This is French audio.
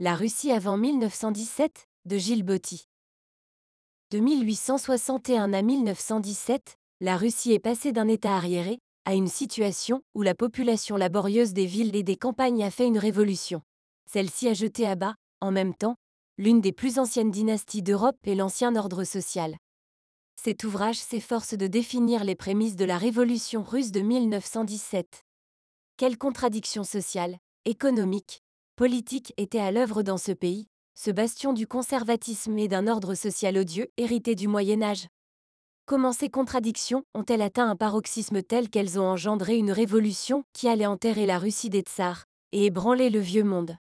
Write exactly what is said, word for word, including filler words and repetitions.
La Russie avant mille neuf cent dix-sept, de Gilles Botti. De mille huit cent soixante et un à mille neuf cent dix-sept, la Russie est passée d'un état arriéré à une situation où la population laborieuse des villes et des campagnes a fait une révolution. Celle-ci a jeté à bas, en même temps, l'une des plus anciennes dynasties d'Europe et l'ancien ordre social. Cet ouvrage s'efforce de définir les prémices de la révolution russe de mille neuf cent dix-sept. Quelles contradictions sociales, économiques, politiques étaient à l'œuvre dans ce pays, ce bastion du conservatisme et d'un ordre social odieux hérité du Moyen Âge? Comment ces contradictions ont-elles atteint un paroxysme tel qu'elles ont engendré une révolution qui allait enterrer la Russie des tsars et ébranler le vieux monde?